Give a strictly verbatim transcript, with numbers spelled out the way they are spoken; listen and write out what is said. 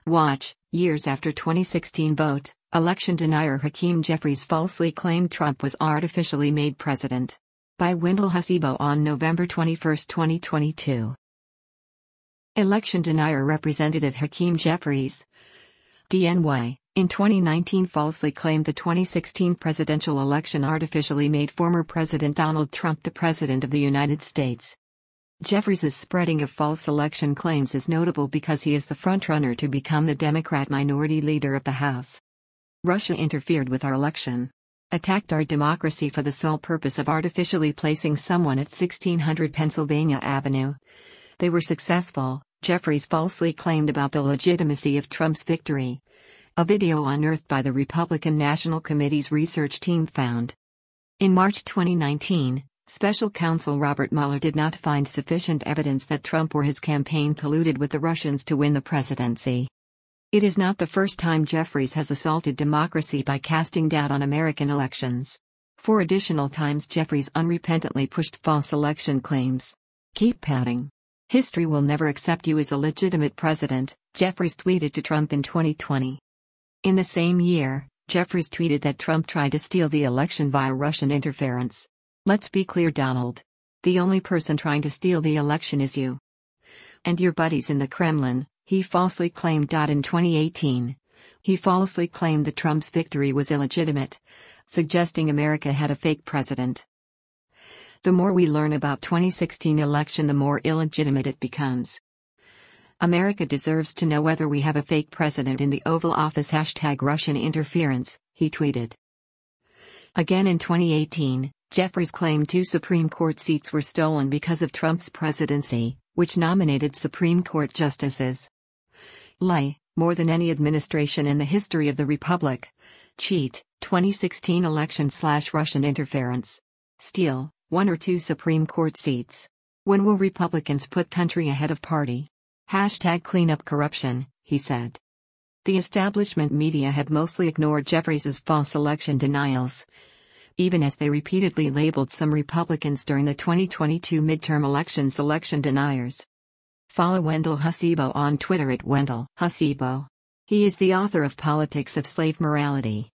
Watch, years after twenty sixteen vote, election denier Hakeem Jeffries falsely claimed Trump was artificially made president. By Wendell Hasibo on November twenty-first, twenty twenty-two. Election denier Representative Hakeem Jeffries, D N Y, in twenty nineteen falsely claimed the twenty sixteen presidential election artificially made former President Donald Trump the President of the United States. Jeffries' spreading of false election claims is notable because he is the frontrunner to become the Democrat minority leader of the House. Russia interfered with our election. Attacked our democracy for the sole purpose of artificially placing someone at sixteen hundred Pennsylvania Avenue. They were successful, Jeffries falsely claimed about the legitimacy of Trump's victory. A video unearthed by the Republican National Committee's research team found. In March twenty nineteen, Special Counsel Robert Mueller did not find sufficient evidence that Trump or his campaign colluded with the Russians to win the presidency. It is not the first time Jeffries has assaulted democracy by casting doubt on American elections. Four additional times Jeffries unrepentantly pushed false election claims. Keep pouting. History will never accept you as a legitimate president, Jeffries tweeted to Trump in twenty twenty. In the same year, Jeffries tweeted that Trump tried to steal the election via Russian interference. Let's be clear, Donald. The only person trying to steal the election is you. And your buddies in the Kremlin, he falsely claimed. In twenty eighteen, he falsely claimed that Trump's victory was illegitimate, suggesting America had a fake president. The more we learn about twenty sixteen election, the more illegitimate it becomes. America deserves to know whether we have a fake president in the Oval Office. Hashtag Russian interference, he tweeted. Again in twenty eighteen, Jeffries claimed two Supreme Court seats were stolen because of Trump's presidency, which nominated Supreme Court justices. Lie, more than any administration in the history of the Republic. Cheat, twenty sixteen election slash Russian interference. Steal, one or two Supreme Court seats. When will Republicans put country ahead of party? Hashtag clean up corruption, he said. The establishment media had mostly ignored Jeffries' false election denials, even as they repeatedly labeled some Republicans during the twenty twenty-two midterm elections election deniers. Follow Wendell Hasibo on Twitter at Wendell Hasibo. He is the author of Politics of Slave Morality.